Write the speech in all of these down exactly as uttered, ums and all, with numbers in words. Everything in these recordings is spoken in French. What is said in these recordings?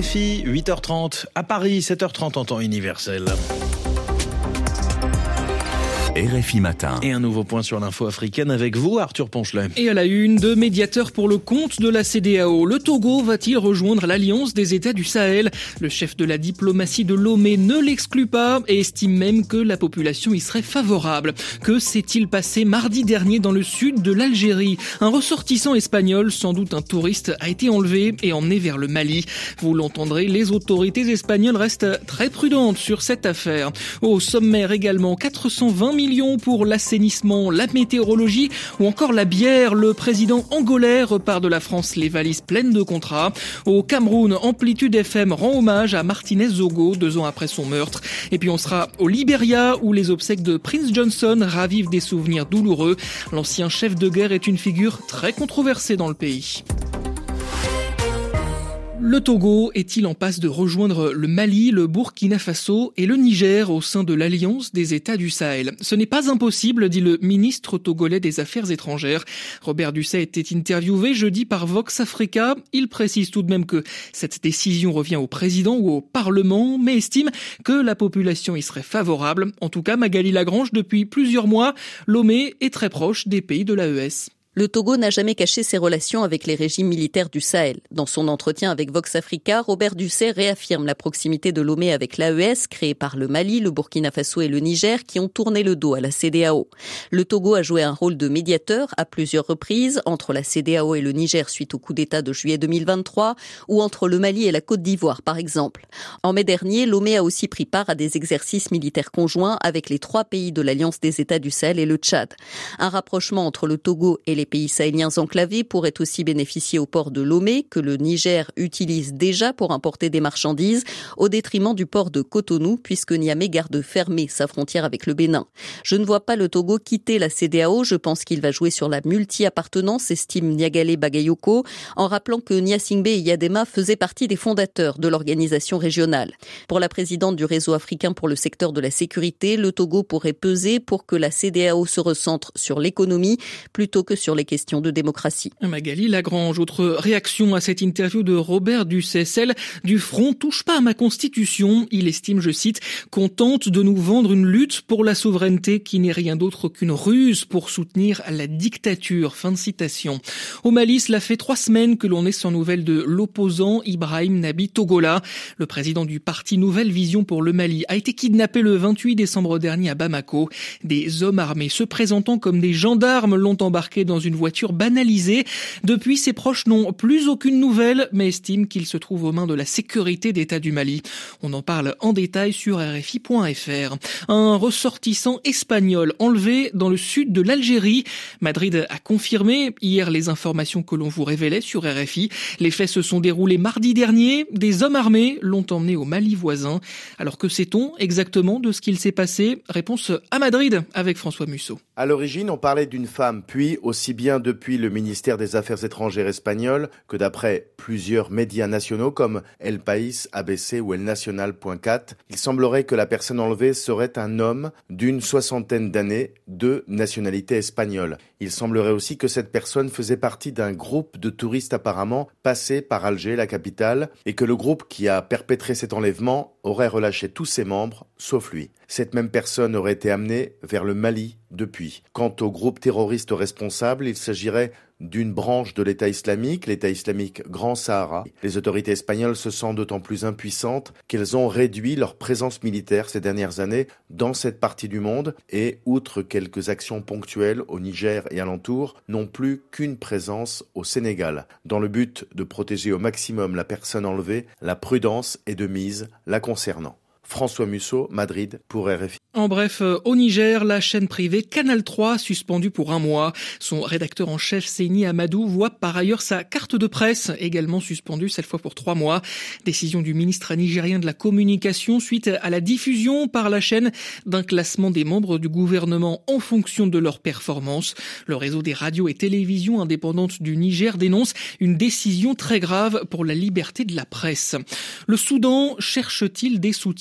R F I, huit heures trente, à Paris, sept heures trente en temps universel. R F I Matin. Et un nouveau point sur l'info africaine avec vous, Arthur Ponchelet. Et à la une, deux médiateurs pour le compte de la C D A O. Le Togo va-t-il rejoindre l'Alliance des États du Sahel ? Le chef de la diplomatie de Lomé ne l'exclut pas et estime même que la population y serait favorable. Que s'est-il passé mardi dernier dans le sud de l'Algérie ? Un ressortissant espagnol, sans doute un touriste, a été enlevé et emmené vers le Mali. Vous l'entendrez, les autorités espagnoles restent très prudentes sur cette affaire. Au sommaire également, quatre cent vingt millions pour l'assainissement, la météorologie ou encore la bière. Le président angolais repart de la France les valises pleines de contrats. Au Cameroun, Amplitude F M rend hommage à Martinez Zogo deux ans après son meurtre. Et puis on sera au Libéria où les obsèques de Prince Johnson ravivent des souvenirs douloureux. L'ancien chef de guerre est une figure très controversée dans le pays. Le Togo est-il en passe de rejoindre le Mali, le Burkina Faso et le Niger au sein de l'Alliance des États du Sahel ? Ce n'est pas impossible, dit le ministre togolais des Affaires étrangères. Robert Dussey était interviewé jeudi par Vox Africa. Il précise tout de même que cette décision revient au président ou au Parlement, mais estime que la population y serait favorable. En tout cas, Magali Lagrange, depuis plusieurs mois, Lomé est très proche des pays de l'A E S. Le Togo n'a jamais caché ses relations avec les régimes militaires du Sahel. Dans son entretien avec Vox Africa, Robert Dussey réaffirme la proximité de Lomé avec l'A E S, créée par le Mali, le Burkina Faso et le Niger, qui ont tourné le dos à la C D A O. Le Togo a joué un rôle de médiateur à plusieurs reprises, entre la C D A O et le Niger suite au coup d'État de juillet deux mille vingt-trois, ou entre le Mali et la Côte d'Ivoire, par exemple. En mai dernier, Lomé a aussi pris part à des exercices militaires conjoints avec les trois pays de l'Alliance des États du Sahel et le Tchad. Un rapprochement entre le Togo et les Les pays sahéliens enclavés pourraient aussi bénéficier au port de Lomé, que le Niger utilise déjà pour importer des marchandises, au détriment du port de Cotonou, puisque Niamey garde fermé sa frontière avec le Bénin. Je ne vois pas le Togo quitter la C D A O, je pense qu'il va jouer sur la multi-appartenance, estime Niagale Bagayoko, en rappelant que Gnassingbé et Yadema faisaient partie des fondateurs de l'organisation régionale. Pour la présidente du réseau africain pour le secteur de la sécurité, le Togo pourrait peser pour que la C D A O se recentre sur l'économie plutôt que sur les questions de démocratie. Magali Lagrange, autre réaction à cette interview de Robert Dussey, celle du Front touche pas à ma constitution. Il estime, je cite, qu'on tente de nous vendre une lutte pour la souveraineté qui n'est rien d'autre qu'une ruse pour soutenir la dictature. Fin de citation. Au Mali, cela fait trois semaines que l'on est sans nouvelles de l'opposant Ibrahim Nabi Togola. Le président du parti Nouvelle Vision pour le Mali a été kidnappé le vingt-huit décembre dernier à Bamako. Des hommes armés se présentant comme des gendarmes l'ont embarqué dans une voiture banalisée. Depuis, ses proches n'ont plus aucune nouvelle, mais estiment qu'il se trouve aux mains de la sécurité d'État du Mali. On en parle en détail sur R F I point F R. Un ressortissant espagnol enlevé dans le sud de l'Algérie. Madrid a confirmé hier les informations que l'on vous révélait sur R F I. Les faits se sont déroulés mardi dernier. Des hommes armés l'ont emmené au Mali voisin. Alors que sait-on exactement de ce qu'il s'est passé ? Réponse à Madrid avec François Musso. À l'origine, on parlait d'une femme, puis aussi bien depuis le ministère des Affaires étrangères espagnol que d'après plusieurs médias nationaux comme El País, A B C ou El Nacional point cat, il semblerait que la personne enlevée serait un homme d'une soixantaine d'années de nationalité espagnole. Il semblerait aussi que cette personne faisait partie d'un groupe de touristes apparemment passés par Alger, la capitale, et que le groupe qui a perpétré cet enlèvement aurait relâché tous ses membres, sauf lui. Cette même personne aurait été amenée vers le Mali depuis. Quant au groupe terroriste responsable, il s'agirait d'une branche de l'État islamique, l'État islamique Grand Sahara. Les autorités espagnoles se sentent d'autant plus impuissantes qu'elles ont réduit leur présence militaire ces dernières années dans cette partie du monde et, outre quelques actions ponctuelles au Niger et alentour, n'ont plus qu'une présence au Sénégal. Dans le but de protéger au maximum la personne enlevée, la prudence est de mise la concernant. François Musso, Madrid, pour R F I. En bref, au Niger, la chaîne privée Canal trois suspendue pour un mois. Son rédacteur en chef, Seyni Amadou, voit par ailleurs sa carte de presse également suspendue, cette fois pour trois mois. Décision du ministre nigérien de la Communication suite à la diffusion par la chaîne d'un classement des membres du gouvernement en fonction de leur performance. Le réseau des radios et télévisions indépendantes du Niger dénonce une décision très grave pour la liberté de la presse. Le Soudan cherche-t-il des soutiens ?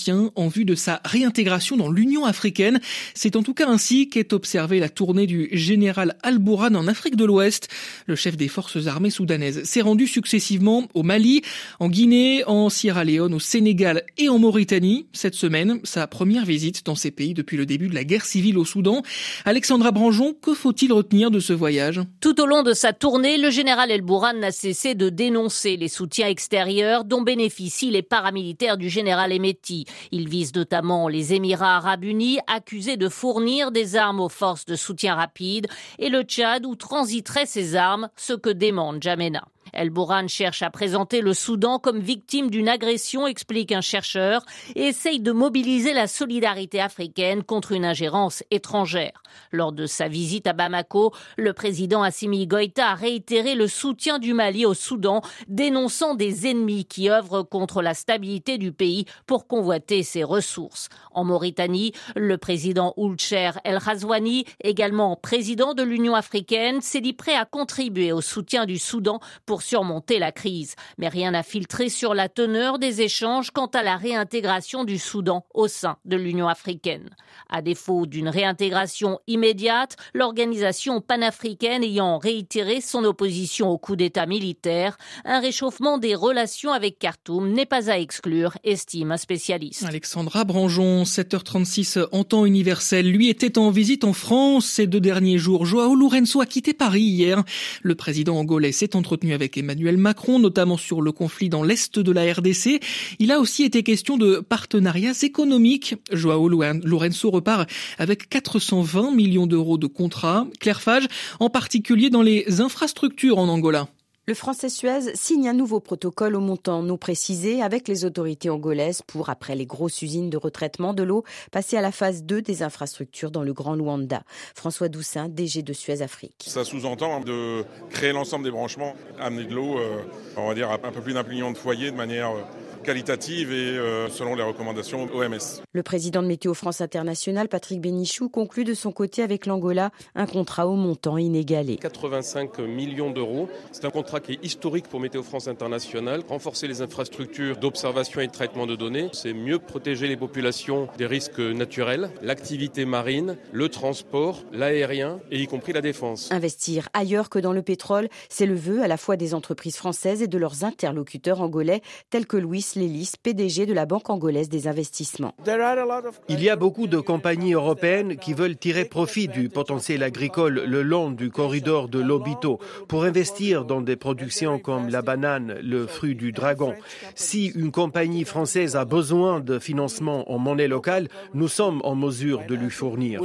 entretien en vue de sa réintégration dans l'Union africaine. C'est en tout cas ainsi qu'est observée la tournée du général Al-Bourhan en Afrique de l'Ouest. Le chef des forces armées soudanaises s'est rendu successivement au Mali, en Guinée, en Sierra Leone, au Sénégal et en Mauritanie. Cette semaine, sa première visite dans ces pays depuis le début de la guerre civile au Soudan. Alexandra Branjon, que faut-il retenir de ce voyage ? Tout au long de sa tournée, le général Al-Bourhan n'a cessé de dénoncer les soutiens extérieurs dont bénéficient les paramilitaires du général Hemeti. Il vise notamment les Émirats arabes unis, accusés de fournir des armes aux forces de soutien rapide, et le Tchad où transiteraient ces armes, ce que dément N'Djamena. Al-Bourhan cherche à présenter le Soudan comme victime d'une agression, explique un chercheur, et essaye de mobiliser la solidarité africaine contre une ingérence étrangère. Lors de sa visite à Bamako, le président Assimi Goïta a réitéré le soutien du Mali au Soudan, dénonçant des ennemis qui œuvrent contre la stabilité du pays pour convoiter ses ressources. En Mauritanie, le président Ould Cheikh El Ghazouani, également président de l'Union africaine, s'est dit prêt à contribuer au soutien du Soudan pour surmonter la crise. Mais rien n'a filtré sur la teneur des échanges quant à la réintégration du Soudan au sein de l'Union africaine. À défaut d'une réintégration immédiate, l'organisation panafricaine ayant réitéré son opposition au coup d'État militaire, un réchauffement des relations avec Khartoum n'est pas à exclure, estime un spécialiste. Alexandra Branjon, sept heures trente-six en temps universel. Lui était en visite en France ces deux derniers jours. João Lourenço a quitté Paris hier. Le président angolais s'est entretenu avec Emmanuel Macron, notamment sur le conflit dans l'Est de la R D C. Il a aussi été question de partenariats économiques. João Lourenço repart avec quatre cent vingt millions d'euros de contrats. Claire Fage, en particulier dans les infrastructures en Angola. Le français Suez signe un nouveau protocole au montant non précisé avec les autorités angolaises pour, après les grosses usines de retraitement de l'eau, passer à la phase deux des infrastructures dans le Grand Luanda. François Doussin, D G de Suez Afrique. Ça sous-entend de créer l'ensemble des branchements, amener de l'eau, euh, on va dire, à un peu plus d'un million de foyers de manière euh, qualitative et euh, selon les recommandations O M S. Le président de Météo France International, Patrick Bénichou, conclut de son côté avec l'Angola un contrat au montant inégalé. quatre-vingt-cinq millions d'euros. C'est un contrat qui est historique pour Météo France International. Renforcer les infrastructures d'observation et de traitement de données, c'est mieux protéger les populations des risques naturels, l'activité marine, le transport, l'aérien et y compris la défense. Investir ailleurs que dans le pétrole, c'est le vœu à la fois des entreprises françaises et de leurs interlocuteurs angolais, tels que Louis Lélis, P D G de la Banque angolaise des investissements. Il y a beaucoup de compagnies européennes qui veulent tirer profit du potentiel agricole le long du corridor de Lobito pour investir dans des productions comme la banane, le fruit du dragon. Si une compagnie française a besoin de financement en monnaie locale, nous sommes en mesure de lui fournir.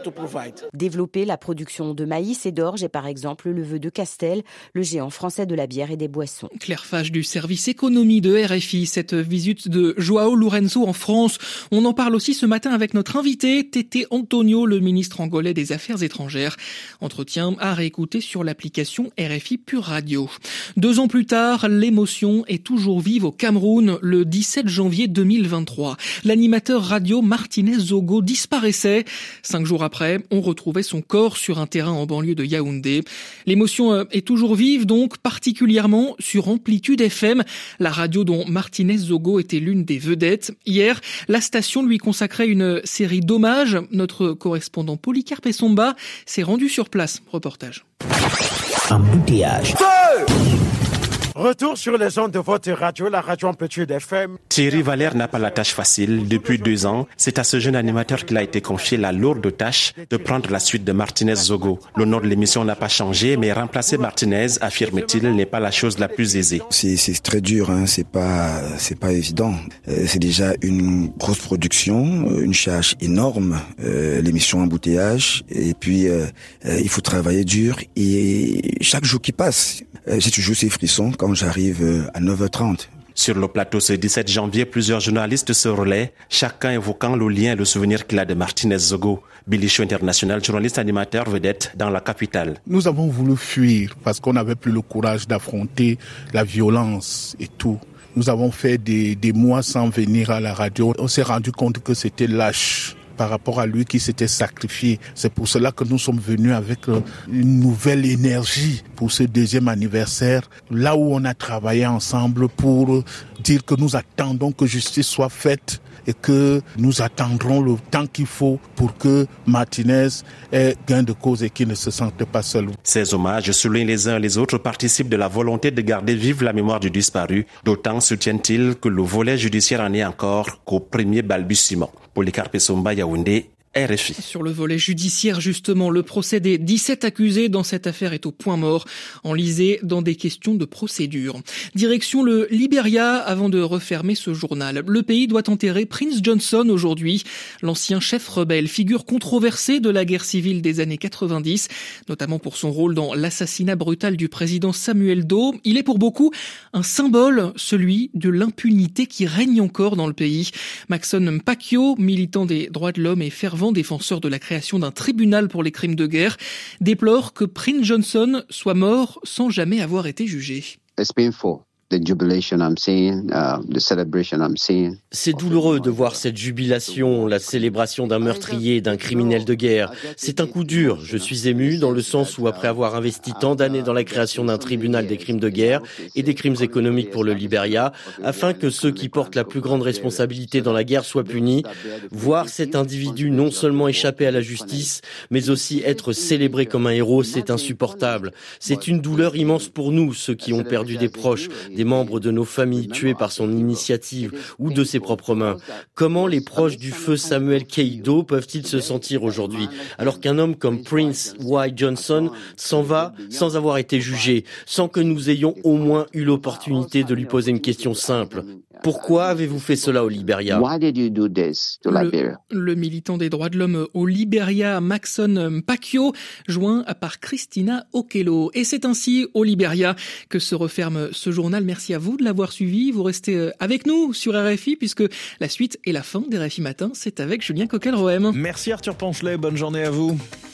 Développer la production de maïs et d'orge est par exemple le vœu de Castel, le géant français de la bière et des boissons. Claire Fage du service économie de R F I. Cette visite de João Lourenço en France. On en parle aussi ce matin avec notre invité, Tété Antonio, le ministre angolais des Affaires étrangères. Entretien à réécouter sur l'application R F I Pure Radio. Deux ans plus tard, l'émotion est toujours vive au Cameroun. Le dix-sept janvier deux mille vingt-trois, l'animateur radio Martinez Zogo disparaissait. Cinq jours après, on retrouvait son corps sur un terrain en banlieue de Yaoundé. L'émotion est toujours vive, donc particulièrement sur Amplitude F M, la radio dont Martinez Zogo était l'une des vedettes. Hier, la station lui consacrait une série d'hommages. Notre correspondant Polycarpe Essomba s'est rendu sur place. Reportage. Embouteillage. Retour sur les ondes de votre radio, la radio Amplitude F M. Thierry Valère n'a pas la tâche facile. Depuis deux ans, c'est à ce jeune animateur qu'il a été confié la lourde tâche de prendre la suite de Martinez Zogo. Le nom de l'émission n'a pas changé, mais remplacer Martinez, affirme-t-il, n'est pas la chose la plus aisée. C'est, c'est très dur, hein. C'est pas, c'est pas évident. Euh, c'est déjà une grosse production, une charge énorme, euh, l'émission Embouteillage. Et puis, euh, euh, il faut travailler dur. Et chaque jour qui passe, euh, j'ai toujours ces frissons quand j'arrive à neuf heures trente. Sur le plateau ce dix-sept janvier, plusieurs journalistes se relaient, chacun évoquant le lien et le souvenir qu'il a de Martinez Zogo. Billy Show International, journaliste animateur vedette dans la capitale. Nous avons voulu fuir parce qu'on n'avait plus le courage d'affronter la violence et tout. Nous avons fait des, des mois sans venir à la radio. On s'est rendu compte que c'était lâche. par rapport à lui qui s'était sacrifié. C'est pour cela que nous sommes venus avec une nouvelle énergie pour ce deuxième anniversaire, là où on a travaillé ensemble pour dire que nous attendons que justice soit faite et que nous attendrons le temps qu'il faut pour que Martinez ait gain de cause et qu'il ne se sente pas seul. Ces hommages, soulignent les uns et les autres, participent de la volonté de garder vive la mémoire du disparu, d'autant soutiennent-ils que le volet judiciaire en est encore qu'au premier balbutiement. Polycarpe Somba, Yaoundé, R F I. Sur le volet judiciaire, justement, le procès des dix-sept accusés dans cette affaire est au point mort, enlisé dans des questions de procédure. Direction le Libéria avant de refermer ce journal. Le pays doit enterrer Prince Johnson aujourd'hui. L'ancien chef rebelle, figure controversée de la guerre civile des années quatre-vingt-dix, notamment pour son rôle dans l'assassinat brutal du président Samuel Doe. Il est pour beaucoup un symbole, celui de l'impunité qui règne encore dans le pays. Maxon Mpakio, militant des droits de l'homme et fervent défenseur de la création d'un tribunal pour les crimes de guerre, déplore que Prince Johnson soit mort sans jamais avoir été jugé. It's painful. The jubilation I'm seeing, uh, the celebration I'm seeing. C'est douloureux de voir cette jubilation, la célébration d'un meurtrier, d'un criminel de guerre. C'est un coup dur. Je suis ému dans le sens où, après avoir investi tant d'années dans la création d'un tribunal des crimes de guerre et des crimes économiques pour le Libéria, afin que ceux qui portent la plus grande responsabilité dans la guerre soient punis, voir cet individu non seulement échapper à la justice, mais aussi être célébré comme un héros, c'est insupportable. C'est une douleur immense pour nous, ceux qui ont perdu des proches, des membres de nos familles tués par son initiative ou de ses propres mains. Comment les proches du feu Samuel Doe peuvent-ils se sentir aujourd'hui, alors qu'un homme comme Prince Y. Johnson s'en va sans avoir été jugé, sans que nous ayons au moins eu l'opportunité de lui poser une question simple. Pourquoi avez-vous fait cela au Libéria? Le, le militant des droits de l'homme au Libéria, Maxon Mpakio, joint par Christina Okello. Et c'est ainsi au Libéria que se referme ce journal. Merci à vous de l'avoir suivi. Vous restez avec nous sur R F I puisque la suite et la fin des R F I Matin, c'est avec Julien Coquel-Rohem. Merci Arthur Ponchelet, bonne journée à vous.